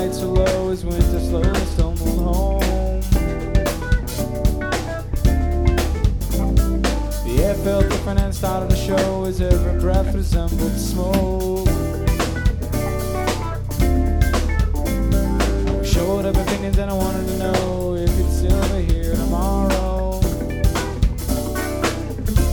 lights were low as winter slowly stumbled home. The air felt different and started to show as every breath resembled smoke.